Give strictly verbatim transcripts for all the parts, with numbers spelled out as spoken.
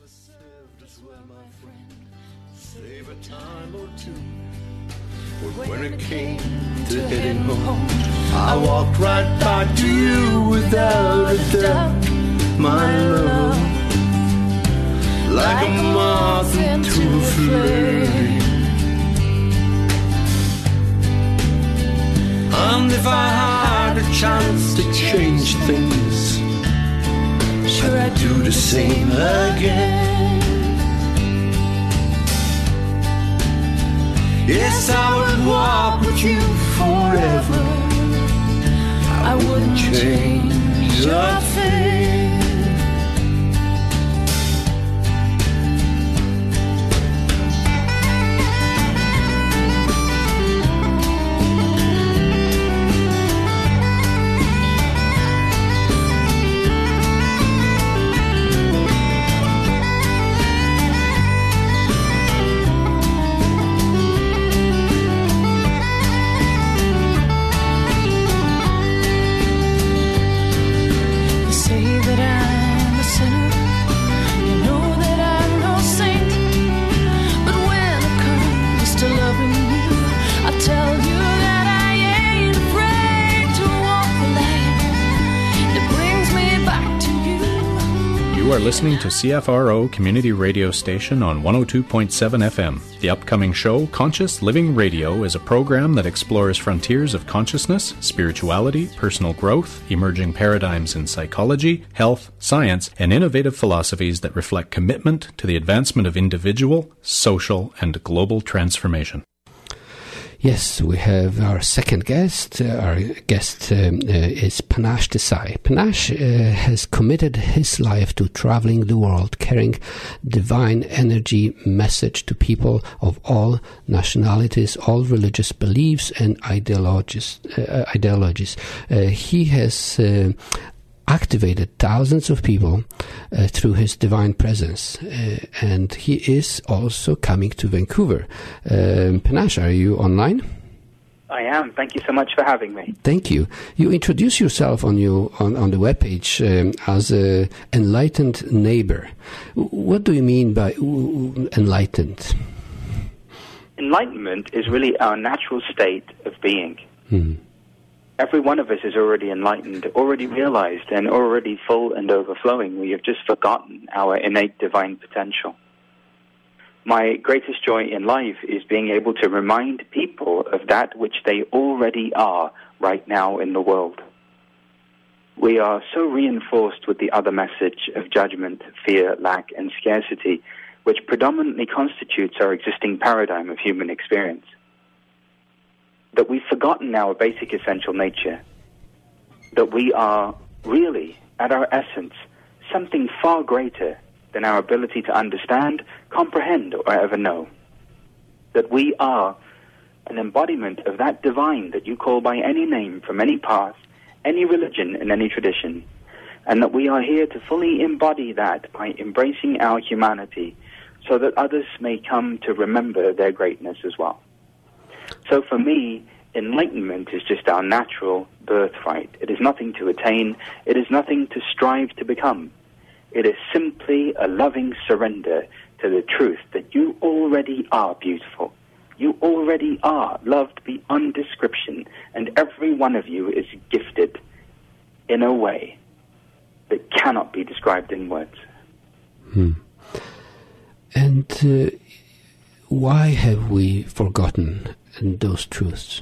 served us well, my friend. Save a time or two. But when it came to heading home, I walked right back to you without a doubt, my love. Like a moth into a flame. And if I had a chance to change things, sure I'd do the same again. Yes, I would walk with you forever. I wouldn't change a thing. You are listening to C F R O Community Radio Station on one oh two point seven F M. The upcoming show, Conscious Living Radio, is a program that explores frontiers of consciousness, spirituality, personal growth, emerging paradigms in psychology, health, science, and innovative philosophies that reflect commitment to the advancement of individual, social, and global transformation. Yes, we have our second guest. Uh, our guest um, uh, is Panache Desai. Panache uh, has committed his life to traveling the world, carrying divine energy message to people of all nationalities, all religious beliefs and ideologies. Uh, ideologies. Uh, he has Uh, activated thousands of people uh, through his divine presence, uh, and he is also coming to Vancouver. Um, Panache, are you online? I am. Thank you so much for having me. Thank you. You introduce yourself on your on, on the webpage um, as a enlightened neighbor. What do you mean by enlightened? Enlightenment is really our natural state of being. Hmm. Every one of us is already enlightened, already realized, and already full and overflowing. We have just forgotten our innate divine potential. My greatest joy in life is being able to remind people of that which they already are right now in the world. We are so reinforced with the other message of judgment, fear, lack, and scarcity, which predominantly constitutes our existing paradigm of human experience, that we've forgotten our basic essential nature, that we are really, at our essence, something far greater than our ability to understand, comprehend, or ever know. That we are an embodiment of that divine that you call by any name from any path, any religion, and any tradition, and that we are here to fully embody that by embracing our humanity so that others may come to remember their greatness as well. So for me, enlightenment is just our natural birthright. It is nothing to attain. It is nothing to strive to become. It is simply a loving surrender to the truth that you already are beautiful. You already are loved beyond description, and every one of you is gifted in a way that cannot be described in words. Hmm. And uh, why have we forgotten those truths?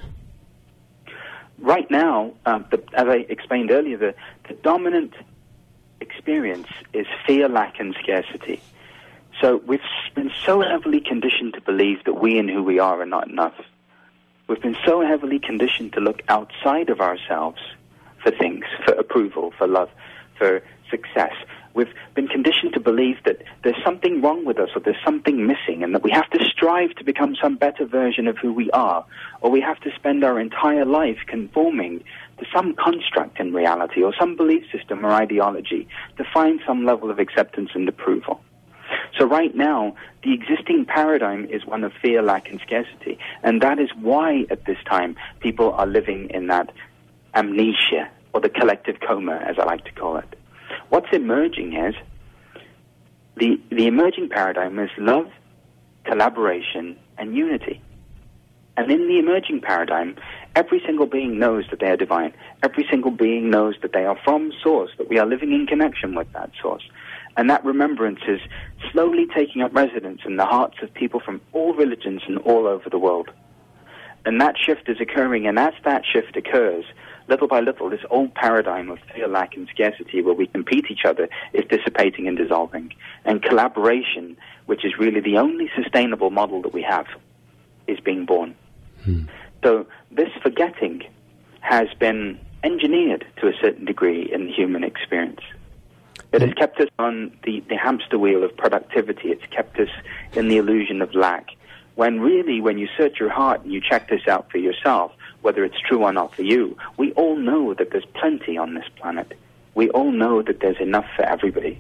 Right now, um, the, as I explained earlier, the, the dominant experience is fear, lack, and scarcity. So we've been so heavily conditioned to believe that we and who we are are not enough. We've been so heavily conditioned to look outside of ourselves for things, for approval, for love, for success. We've been conditioned to believe that there's something wrong with us or there's something missing and that we have to strive to become some better version of who we are, or we have to spend our entire life conforming to some construct in reality or some belief system or ideology to find some level of acceptance and approval. So right now, the existing paradigm is one of fear, lack, and scarcity, and that is why at this time people are living in that amnesia, or the collective coma, as I like to call it. What's emerging is The, the emerging paradigm is love, collaboration, and unity. And in the emerging paradigm, every single being knows that they are divine. Every single being knows that they are from Source, that we are living in connection with that Source. And that remembrance is slowly taking up residence in the hearts of people from all religions and all over the world. And that shift is occurring, and as that shift occurs, little by little, this old paradigm of fear, lack, and scarcity, where we compete each other, is dissipating and dissolving. And collaboration, which is really the only sustainable model that we have, is being born. Hmm. So this forgetting has been engineered to a certain degree in the human experience. It has kept us on the, the hamster wheel of productivity. It's kept us in the illusion of lack. When really, when you search your heart and you check this out for yourself, whether it's true or not for you, we all know that there's plenty on this planet. We all know that there's enough for everybody.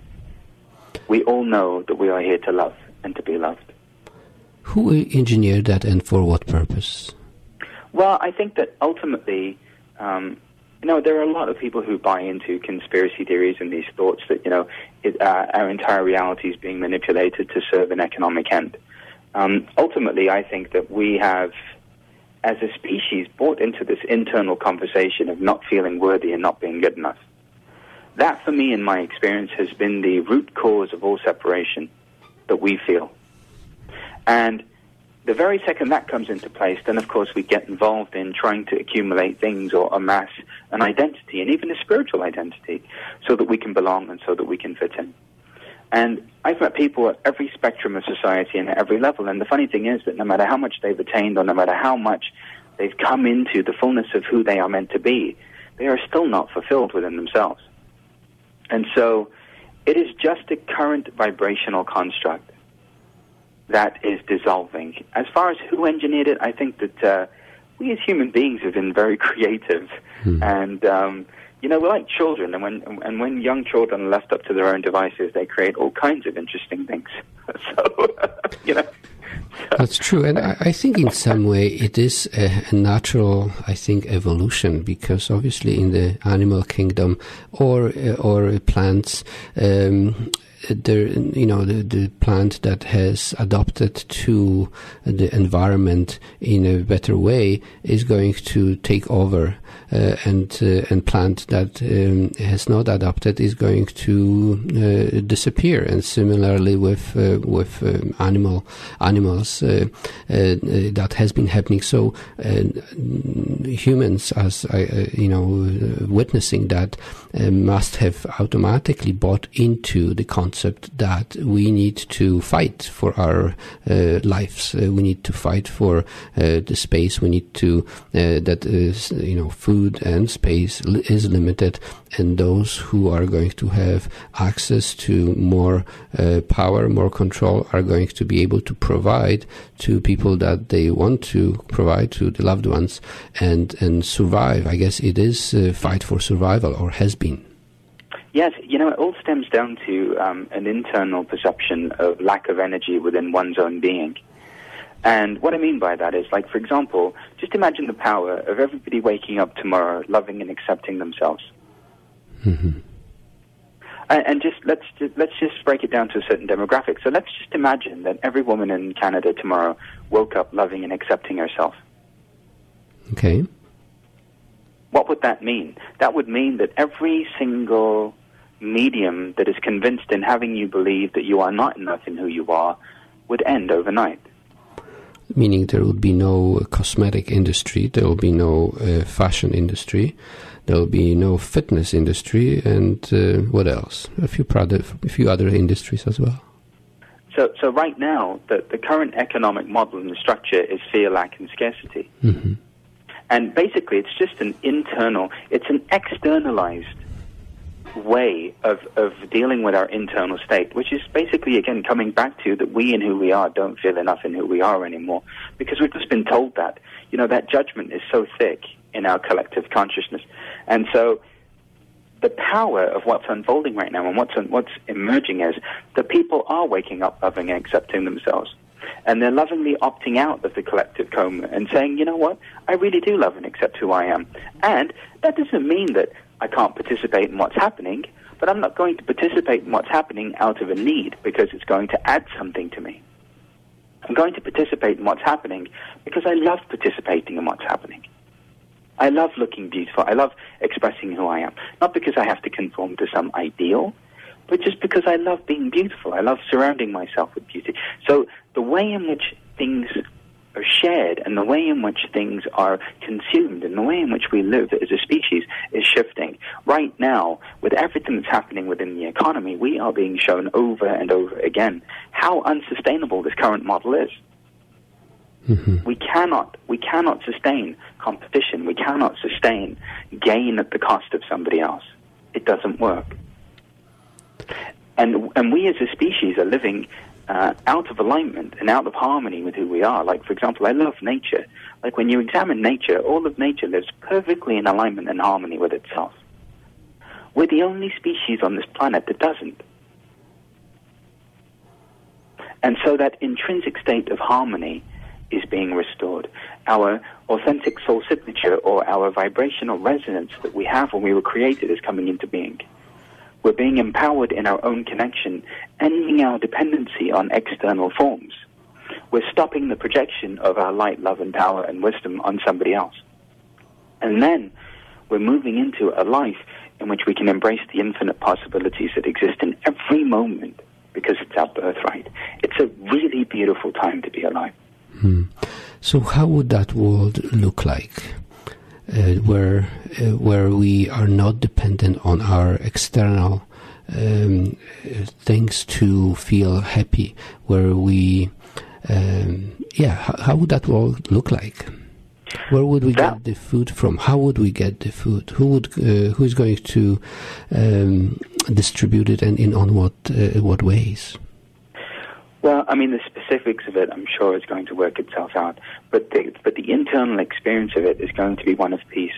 We all know that we are here to love and to be loved. Who engineered that, and for what purpose? Well, I think that ultimately, um, you know, there are a lot of people who buy into conspiracy theories and these thoughts that, you know, it, uh, our entire reality is being manipulated to serve an economic end. Um, ultimately, I think that we have, as a species, bought into this internal conversation of not feeling worthy and not being good enough. That, for me, in my experience, has been the root cause of all separation that we feel. And the very second that comes into place, then, of course, we get involved in trying to accumulate things or amass an identity, and even a spiritual identity, so that we can belong and so that we can fit in. And I've met people at every spectrum of society and at every level, and the funny thing is that no matter how much they've attained or no matter how much they've come into the fullness of who they are meant to be, they are still not fulfilled within themselves. And so it is just a current vibrational construct that is dissolving. As far as who engineered it, I think that uh, we as human beings have been very creative. Hmm. And, um, you know, we're like children, and when and when young children are left up to their own devices, they create all kinds of interesting things. So, you know. So. That's true. And I, I think in some way it is a, a natural, I think, evolution, because obviously in the animal kingdom or, or plants, um, there, you know, the, the plant that has adapted to the environment in a better way is going to take over, uh, and uh, and plant that um, has not adapted is going to uh, disappear. And similarly with uh, with um, animal animals, uh, uh, that has been happening. So uh, humans, as I, uh, you know, uh, witnessing that, uh, must have automatically bought into the concept that we need to fight for our uh, lives. Uh, we need to fight for uh, the space. We need to uh, that is, you know, food and space li- is limited, and those who are going to have access to more uh, power, more control, are going to be able to provide to people that they want to provide to, the loved ones, and and survive. I guess it is a fight for survival, or has been. Yes, you know, it all stems down to um, an internal perception of lack of energy within one's own being. And what I mean by that is, like, for example, just imagine the power of everybody waking up tomorrow loving and accepting themselves. Mm-hmm. And, and just let's just, let's just break it down to a certain demographic. So let's just imagine that every woman in Canada tomorrow woke up loving and accepting herself. Okay. What would that mean? That would mean that every single medium that is convinced in having you believe that you are not enough in who you are would end overnight. Meaning there would be no cosmetic industry, there will be no uh, fashion industry, there will be no fitness industry, and uh, what else? A few product, a few other industries as well. So, so right now, the, the current economic model and structure is fear, lack, and scarcity. Mm-hmm. And basically, it's just an internal, it's an externalized way of, of dealing with our internal state, which is basically, again, coming back to that we and who we are don't feel enough in who we are anymore, because we've just been told that. You know, that judgment is so thick in our collective consciousness. And so the power of what's unfolding right now and what's what's emerging is that people are waking up, loving and accepting themselves. And they're lovingly opting out of the collective coma and saying, you know what, I really do love and accept who I am. And that doesn't mean that I can't participate in what's happening, But I'm not going to participate in what's happening out of a need because it's going to add something to me. I'm going to participate in what's happening because I love participating in what's happening. I love looking beautiful. I love expressing who I am. Not because I have to conform to some ideal, but just because I love being beautiful. I love surrounding myself with beauty. So the way in which things are shared and the way in which things are consumed and the way in which we live as a species is shifting. Right now, with everything that's happening within the economy, we are being shown over and over again how unsustainable this current model is. Mm-hmm. We cannot, we cannot sustain competition. We cannot sustain gain at the cost of somebody else. It doesn't work. And and we as a species are living uh, out of alignment and out of harmony with who we are. Like, for example, I love nature. Like, when you examine nature, all of nature lives perfectly in alignment and harmony with itself. We're the only species on this planet that doesn't. And so that intrinsic state of harmony is being restored. Our authentic soul signature, or our vibrational resonance that we have when we were created, is coming into being. We're being empowered in our own connection, ending our dependency on external forms. We're stopping the projection of our light, love, and power and wisdom on somebody else. And then we're moving into a life in which we can embrace the infinite possibilities that exist in every moment because it's our birthright. It's a really beautiful time to be alive. Hmm. So how would that world look like? Uh, where uh, where we are not dependent on our external um, things to feel happy, where we, um, yeah, how, how would that world look like? Where would we that, get the food from? How would we get the food? Who would uh, who is going to um, distribute it, and in on what uh, what ways? Well, I mean, the specifics of it, I'm sure, is going to work itself out. But the, but the internal experience of it is going to be one of peace.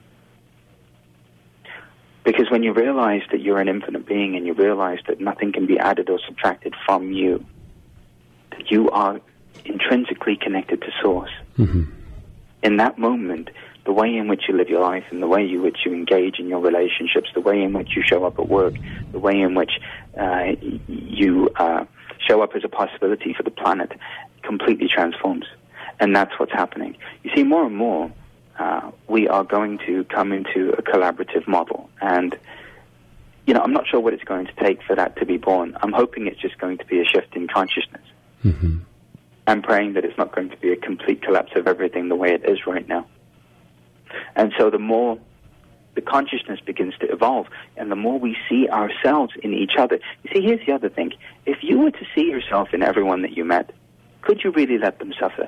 Because when you realize that you're an infinite being and you realize that nothing can be added or subtracted from you, that you are intrinsically connected to Source, mm-hmm. in that moment, the way in which you live your life and the way in which you engage in your relationships, the way in which you show up at work, the way in which uh, you... Uh, show up as a possibility for the planet completely transforms. And that's what's happening. You see, more and more, uh, we are going to come into a collaborative model. And, you know, I'm not sure what it's going to take for that to be born. I'm hoping it's just going to be a shift in consciousness. Mm-hmm. I'm praying that it's not going to be a complete collapse of everything the way it is right now. And so the more the consciousness begins to evolve, and the more we see ourselves in each other. You see, here's the other thing. If you were to see yourself in everyone that you met, could you really let them suffer?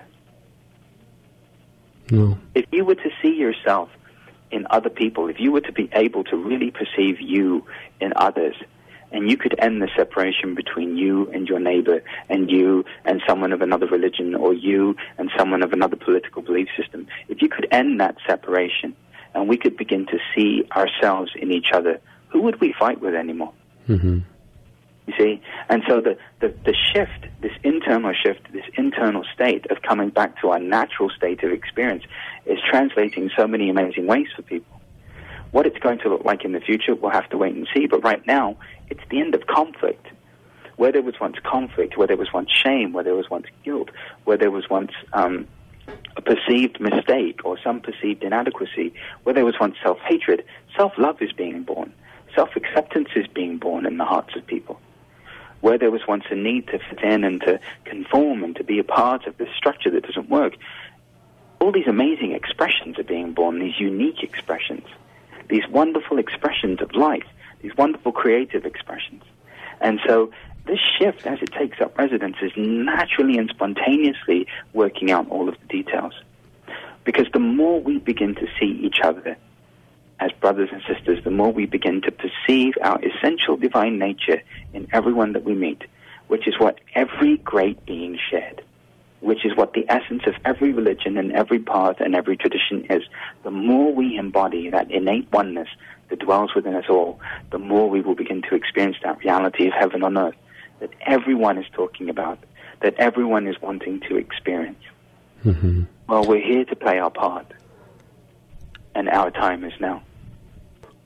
No. If you were to see yourself in other people, if you were to be able to really perceive you in others, and you could end the separation between you and your neighbor, and you and someone of another religion, or you and someone of another political belief system, if you could end that separation, and we could begin to see ourselves in each other, who would we fight with anymore? Mm-hmm. You see? And so the, the, the shift, this internal shift, this internal state of coming back to our natural state of experience is translating so many amazing ways for people. What it's going to look like in the future, we'll have to wait and see. But right now, it's the end of conflict. Where there was once conflict, where there was once shame, where there was once guilt, where there was once... Um, a perceived mistake or some perceived inadequacy, where there was once self-hatred, self-love is being born. Self-acceptance is being born in the hearts of people. Where there was once a need to fit in and to conform and to be a part of this structure that doesn't work, all these amazing expressions are being born, these unique expressions, these wonderful expressions of life, these wonderful creative expressions. And so this shift, as it takes up residence, is naturally and spontaneously working out all of the details. Because the more we begin to see each other as brothers and sisters, the more we begin to perceive our essential divine nature in everyone that we meet, which is what every great being shared, which is what the essence of every religion and every path and every tradition is. The more we embody that innate oneness that dwells within us all, the more we will begin to experience that reality of heaven on earth that everyone is talking about, that everyone is wanting to experience. Mm-hmm. Well, we're here to play our part, and our time is now.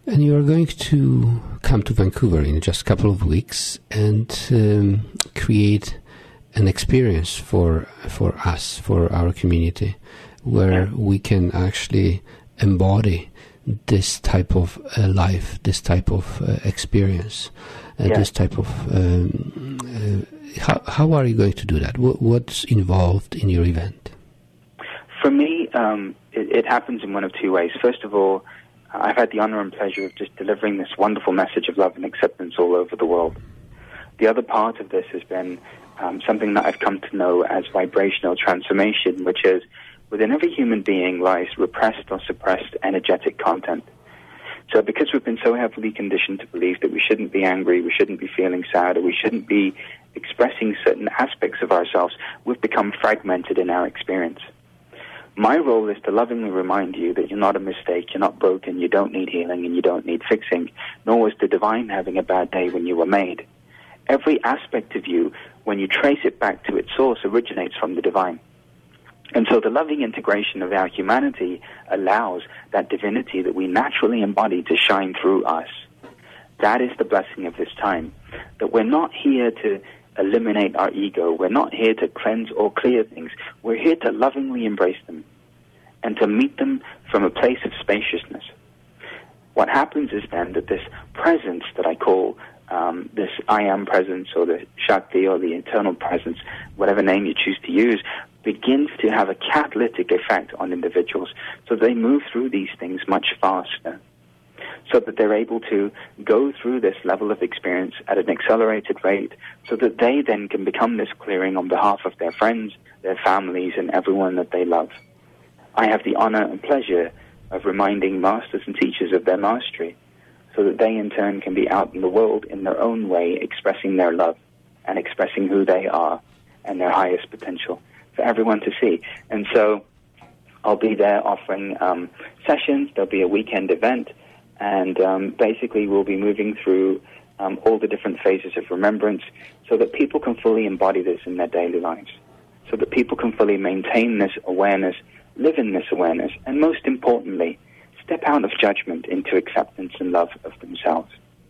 And you are going to come to Vancouver in just a couple of weeks and um, create an experience for for us, for our community, where we can actually embody this type of uh, life, this type of uh, experience, uh, yeah. this type of... Um, uh, how, how are you going to do that? What, what's involved in your event? For me, um, it, it happens in one of two ways. First of all, I've had the honor and pleasure of just delivering this wonderful message of love and acceptance all over the world. The other part of this has been um, something that I've come to know as vibrational transformation, which is within every human being lies repressed or suppressed energetic content. So because we've been so heavily conditioned to believe that we shouldn't be angry, we shouldn't be feeling sad, or we shouldn't be expressing certain aspects of ourselves, we've become fragmented in our experience. My role is to lovingly remind you that you're not a mistake, you're not broken, you don't need healing, and you don't need fixing, nor was the divine having a bad day when you were made. Every aspect of you, when you trace it back to its source, originates from the divine. And so the loving integration of our humanity allows that divinity that we naturally embody to shine through us. That is the blessing of this time, that we're not here to eliminate our ego. We're not here to cleanse or clear things. We're here to lovingly embrace them and to meet them from a place of spaciousness. What happens is then that this presence that I call um, this I am presence, or the Shakti, or the internal presence, whatever name you choose to use, begins to have a catalytic effect on individuals, so they move through these things much faster, so that they're able to go through this level of experience at an accelerated rate, so that they then can become this clearing on behalf of their friends, their families, and everyone that they love. I have the honor and pleasure of reminding masters and teachers of their mastery, so that they in turn can be out in the world in their own way, expressing their love and expressing who they are and their highest potential for everyone to see. And so I'll be there offering um, sessions. There'll be a weekend event, and um, basically we'll be moving through um, all the different phases of remembrance so that people can fully embody this in their daily lives, so that people can fully maintain this awareness, live in this awareness, and most importantly, step out of judgment into acceptance and love of themselves.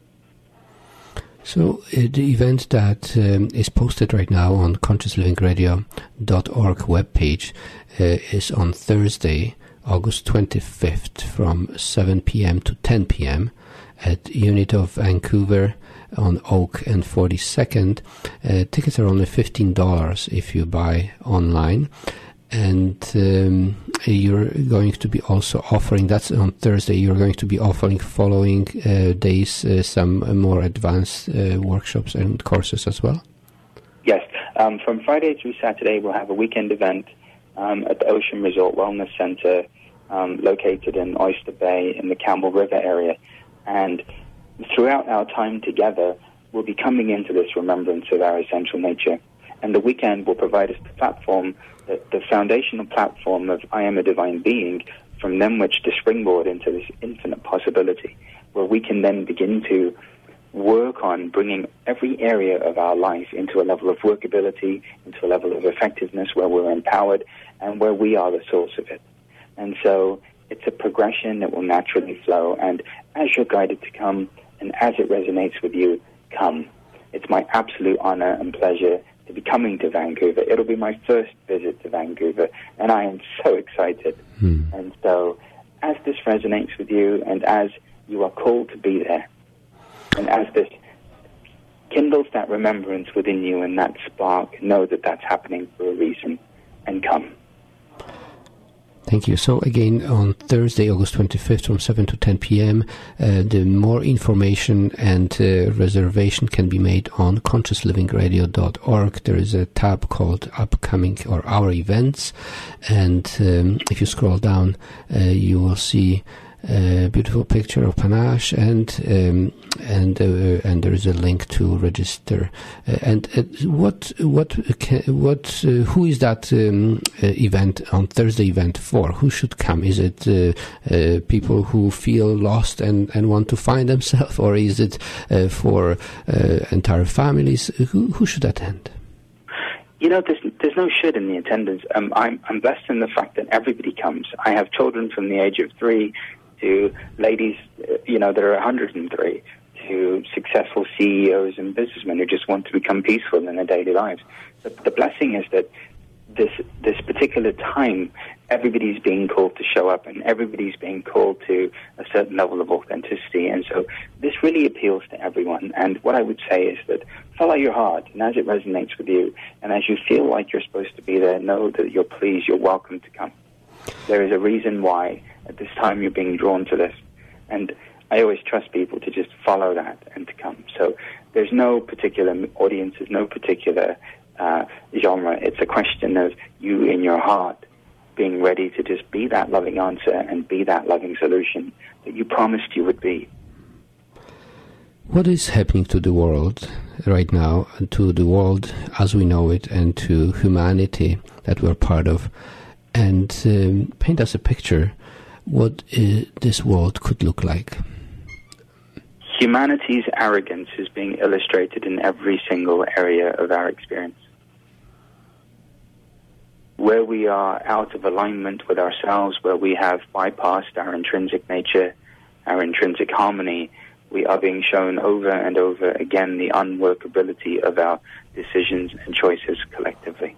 So uh, the event that um, is posted right now on conscious living radio dot org webpage uh, is on Thursday, August twenty-fifth, from seven p.m. to ten p.m. at Unit of Vancouver on Oak and forty-second. Uh, tickets are only fifteen dollars if you buy online. And um, you're going to be also offering, that's on Thursday, you're going to be offering following uh, days uh, some more advanced uh, workshops and courses as well? Yes. Um, from Friday through Saturday, we'll have a weekend event um, at the Ocean Resort Wellness Center um, located in Oyster Bay in the Campbell River area. And throughout our time together, we'll be coming into this remembrance of our essential nature. And the weekend will provide us the platform, the, the foundational platform of I am a divine being, from them which to springboard into this infinite possibility, where we can then begin to work on bringing every area of our life into a level of workability, into a level of effectiveness, where we're empowered and where we are the source of it. And so it's a progression that will naturally flow. And as you're guided to come, and as it resonates with you, come. It's my absolute honor and pleasure to be coming to Vancouver. It'll be my first visit to Vancouver, and I am so excited. Hmm. And so, as this resonates with you, and as you are called to be there, and as this kindles that remembrance within you and that spark, know that that's happening for a reason, and come. Thank you. So again, on Thursday, August twenty-fifth, from seven to ten p.m., uh, the more information and uh, reservation can be made on conscious living radio dot org. There is a tab called Upcoming or Our Events, and um, if you scroll down, uh, you will see a beautiful picture of Panache, and um, and uh, and there is a link to register. Uh, and uh, what what can, what uh, who is that um, uh, event on Thursday event for? Who should come? Is it uh, uh, people who feel lost and, and want to find themselves, or is it uh, for uh, entire families? Who who should attend? You know, there's there's no should in the attendance. Um, I'm I'm blessed in the fact that everybody comes. I have children from the age of three to ladies, you know, that are one hundred three, to successful C E Os and businessmen who just want to become peaceful in their daily lives. The, the blessing is that this this particular time, everybody's being called to show up, and everybody's being called to a certain level of authenticity. And so this really appeals to everyone. And what I would say is that follow your heart, and as it resonates with you, and as you feel like you're supposed to be there, know that you're pleased, you're welcome to come. There is a reason why at this time you're being drawn to this. And I always trust people to just follow that and to come. So there's no particular audience, there's no particular uh, genre. It's a question of you in your heart being ready to just be that loving answer and be that loving solution that you promised you would be. What is happening to the world right now, to the world as we know it, and to humanity that we're part of? And um, paint us a picture what uh, this world could look like. Humanity's arrogance is being illustrated in every single area of our experience. Where we are out of alignment with ourselves, where we have bypassed our intrinsic nature, our intrinsic harmony, we are being shown over and over again the unworkability of our decisions and choices collectively.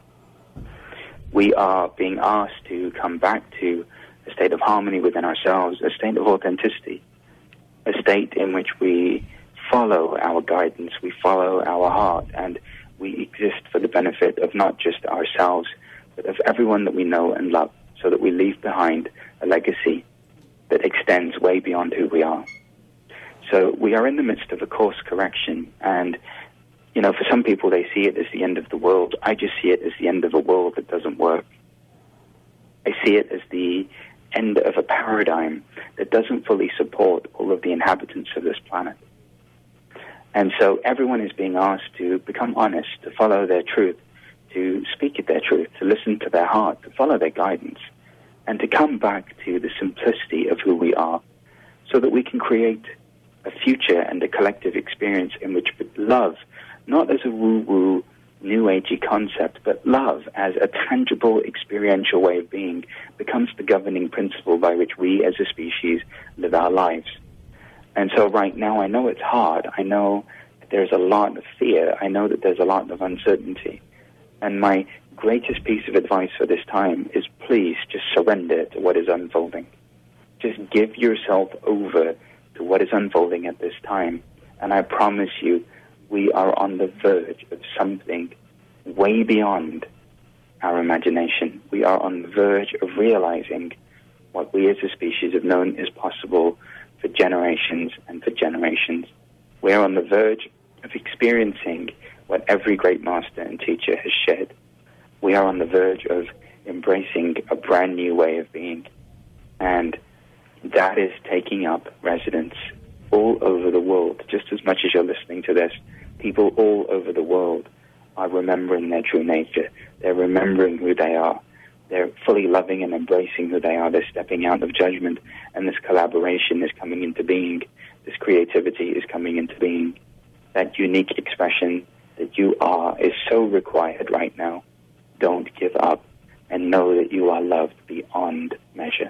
We are being asked to come back to a state of harmony within ourselves, a state of authenticity, a state in which we follow our guidance, we follow our heart, and we exist for the benefit of not just ourselves, but of everyone that we know and love, so that we leave behind a legacy that extends way beyond who we are. So we are in the midst of a course correction, and, you know, for some people they see it as the end of the world. I just see it as the end of a world that doesn't work. I see it as the end of a paradigm that doesn't fully support all of the inhabitants of this planet. And so everyone is being asked to become honest, to follow their truth, to speak their truth, to listen to their heart, to follow their guidance, and to come back to the simplicity of who we are, so that we can create a future and a collective experience in which love, not as a woo-woo, new agey concept, but love as a tangible, experiential way of being, becomes the governing principle by which we as a species live our lives. And so right now, I know it's hard. I know that there's a lot of fear. I know that there's a lot of uncertainty. And my greatest piece of advice for this time is please just surrender to what is unfolding. Just give yourself over to what is unfolding at this time. And I promise you, we are on the verge of something way beyond our imagination. We are on the verge of realizing what we as a species have known is possible for generations and for generations. We are on the verge of experiencing what every great master and teacher has shared. We are on the verge of embracing a brand new way of being. And that is taking up residence all over the world. Just as much as you're listening to this, people all over the world are remembering their true nature. They're remembering who they are. They're fully loving and embracing who they are. They're stepping out of judgment, and this collaboration is coming into being. This creativity is coming into being. That unique expression that you are is so required right now. Don't give up, and know that you are loved beyond measure.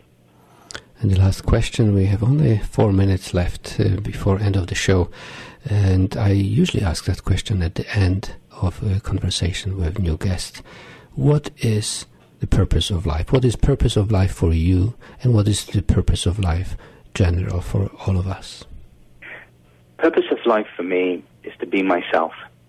And the last question, we have only four minutes left uh, before end of the show, and I usually ask that question at the end of a conversation with new guests. What is the purpose of life? What is purpose of life for you, and what is the purpose of life general for all of us? Purpose of life for me is to be myself.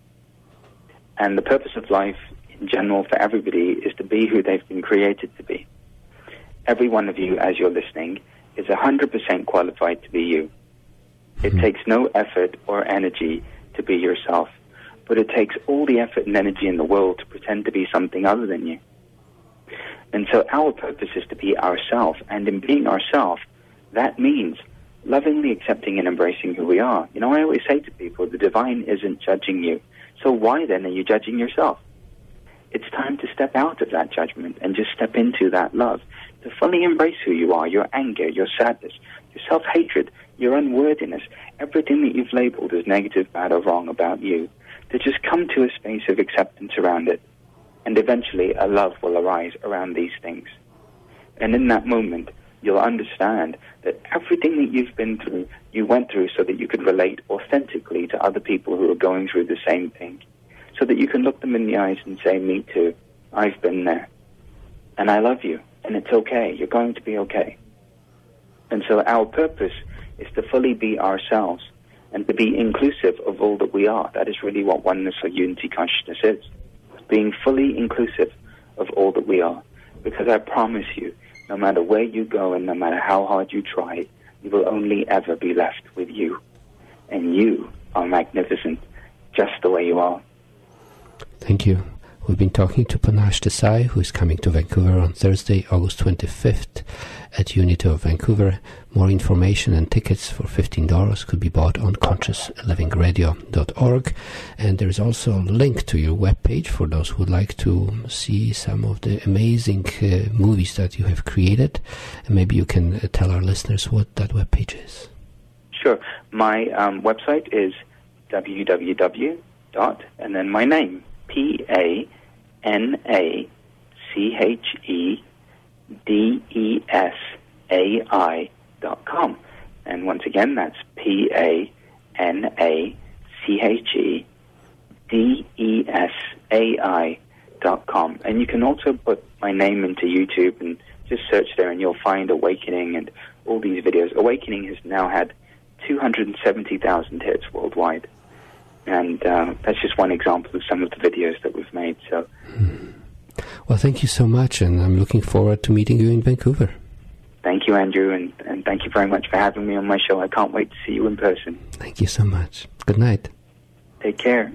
And the purpose of life in general for everybody is to be who they've been created to be. Every one of you, as you're listening, is one hundred percent qualified to be you. It mm-hmm. takes no effort or energy to be yourself, but it takes all the effort and energy in the world to pretend to be something other than you. And so our purpose is to be ourself, and in being ourself, that means lovingly accepting and embracing who we are. You know, I always say to people, the divine isn't judging you. So why then are you judging yourself? It's time to step out of that judgment and just step into that love, to fully embrace who you are, your anger, your sadness, your self-hatred, your unworthiness, everything that you've labeled as negative, bad, or wrong about you, to just come to a space of acceptance around it. And eventually a love will arise around these things. And in that moment, you'll understand that everything that you've been through, you went through so that you could relate authentically to other people who are going through the same thing, so that you can look them in the eyes and say, me too, I've been there, and I love you, and it's okay, you're going to be okay. And so our purpose is to fully be ourselves and to be inclusive of all that we are. That is really what oneness or unity consciousness is, being fully inclusive of all that we are. Because I promise you, no matter where you go and no matter how hard you try, you will only ever be left with you. And you are magnificent, just the way you are. Thank you. We've been talking to Panache Desai, who is coming to Vancouver on Thursday, August twenty-fifth at Unity of Vancouver. More information and tickets for fifteen dollars could be bought on conscious living radio dot org. And there is also a link to your webpage for those who would like to see some of the amazing uh, movies that you have created. And maybe you can uh, tell our listeners what that webpage is. Sure. My um, website is w w w dot and then my name, P A N A C H E D E S A I dot com. And once again, that's P A N A C H E D E S A I dot com. And you can also put my name into YouTube and just search there and you'll find Awakening and all these videos. Awakening has now had two hundred seventy thousand hits worldwide. And uh, that's just one example of some of the videos that we've made. So, well, thank you so much, and I'm looking forward to meeting you in Vancouver. Thank you, Andrew, and, and thank you very much for having me on my show. I can't wait to see you in person. Thank you so much. Good night. Take care.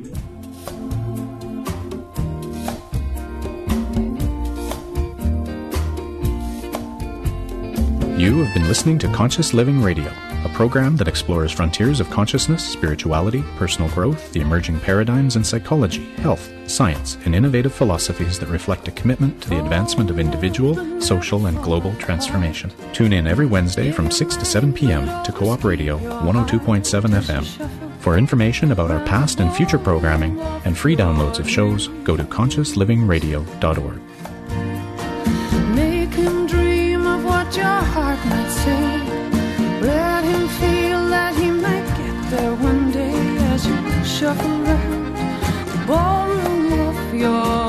You have been listening to Conscious Living Radio, a program that explores frontiers of consciousness, spirituality, personal growth, the emerging paradigms in psychology, health, science, and innovative philosophies that reflect a commitment to the advancement of individual, social, and global transformation. Tune in every Wednesday from six to seven p.m. to Co-op Radio one oh two point seven F M. For information about our past and future programming and free downloads of shows, go to conscious living radio dot org. Make him dream of what your heart might say. Let him feel that he might get there one day as you shuffle around the ballroom of your